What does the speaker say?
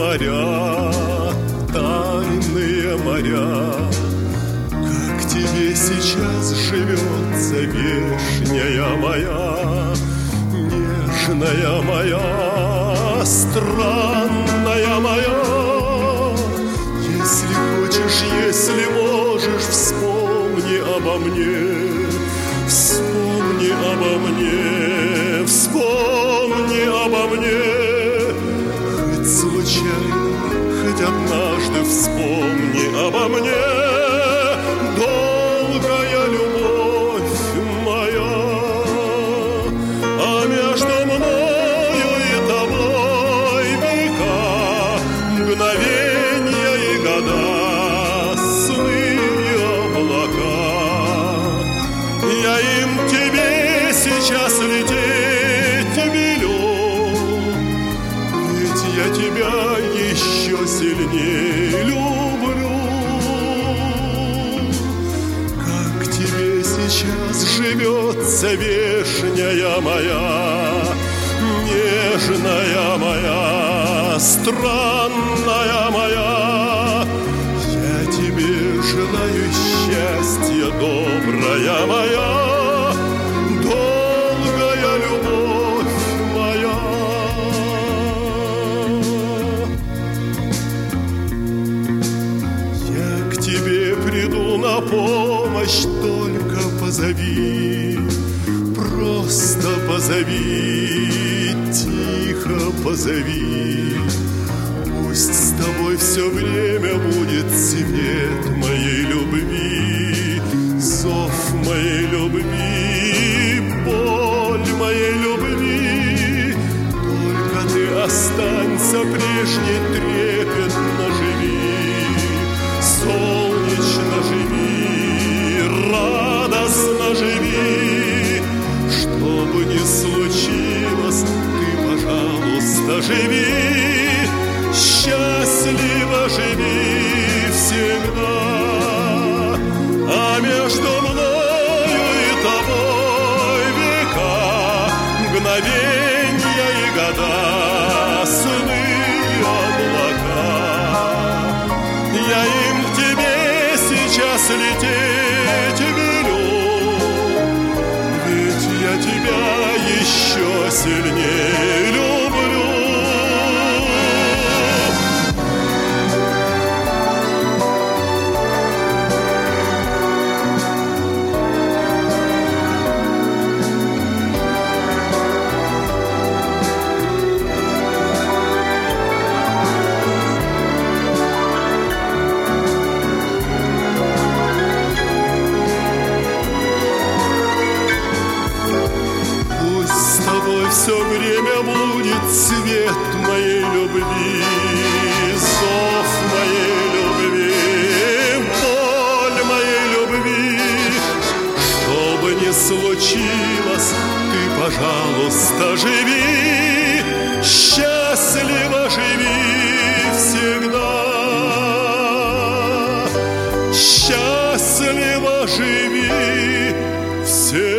моря, тайные моря. Как тебе сейчас живется, вешняя моя, нежная моя, странная моя? Если хочешь, если можешь, вспомни обо мне, вспомни обо мне, вспомни обо мне. Хоть случайно, хоть однажды вспомни обо мне. Долгая любовь моя, а между мною и тобой века, мгновенья и года, сны и облака. Я им тебе сейчас лететь велю, ведь я тебя еще сильнее люблю. Как тебе сейчас живется, вешняя моя, нежная моя, странная моя? Я тебе желаю счастья, добрая моя, долгая любовь моя. Я к тебе приду на помощь, только позови, просто позови, тихо позови. Пусть с тобой все время будет свет моей любви, зов моей любви, боль моей любви. Только ты останься прежней, трепетно живи, солнечно живи, радостно живи. Что бы ни случилось, ты, пожалуйста, живи, счастливо живи всегда. А между мною и тобой века, мгновенья и года, сны и облака. Я им к тебе сейчас лететь велю, ведь я тебя еще сильнее люблю. Все время будет свет моей любви, зов моей любви, боль моей любви. Что бы ни случилось, ты, пожалуйста, живи, счастливо живи всегда, счастливо живи всегда.